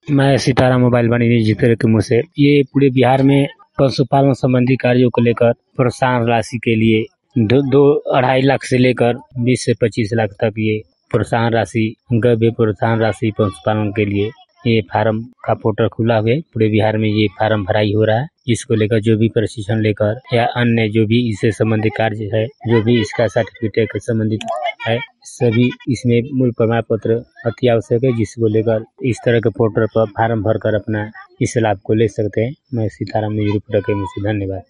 मैं सीताराम मोबाइल वाणिज्य जिक्र के मुँह से ये पूरे बिहार में पशुपालन संबंधी कार्यों को लेकर प्रोत्साहन राशि के लिए 2-2.5 लाख से लेकर 20 से 25 लाख तक ये प्रोत्साहन राशि गव्य प्रोत्साहन राशि पशुपालन के लिए ये फार्म का पोर्टल खुला हुआ है। पूरे बिहार में ये फार्म भराई हो रहा है। इसको लेकर जो भी प्रशिक्षण लेकर या अन्य जो भी इससे संबंधित कार्य है, जो भी इसका सर्टिफिकेट संबंधित है, सभी इसमें मूल प्रमाण पत्र अति आवश्यक है, जिसको लेकर इस तरह के पोर्टल पर फार्म भरकर अपना इस लाभ को ले सकते हैं। मैं सीताराम न्यूज़ रिपोर्टर के मुझसे धन्यवाद।